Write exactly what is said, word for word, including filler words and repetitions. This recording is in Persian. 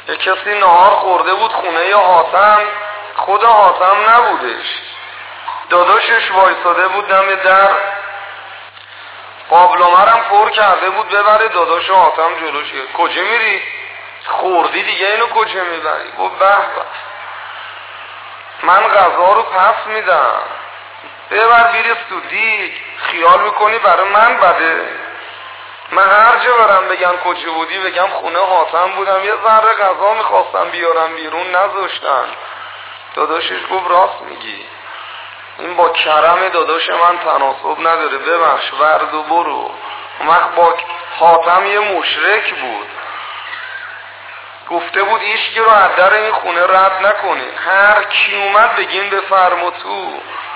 یه کسی نهار خورده بود خونه ی حاتم، خود حاتم نبودش، داداشش وایساده بود دم در، قابلمه‌رم پر کرده بود ببره داداش حاتم جلوشه. کجا میری؟ خوردی دیگه اینو کجا میبری؟ گفت به به من غذا رو پس میدم، ببر بیریز تو دیگ، خیال میکنی برای من بده؟ من هر جا برم بگن کجا بودی بگم خونه حاتم بودم، یه ذره غذا میخواستم بیارم بیرون نذاشتن. داداشش گفت راست میگی، این با کرم داداش من تناسب نداره، ببخش ورد و برو. اون وقت با حاتم یه مشرک بود، گفته بود هیچکی رو از در این خونه رد نکنه، هر کی اومد بگین بفرما تو.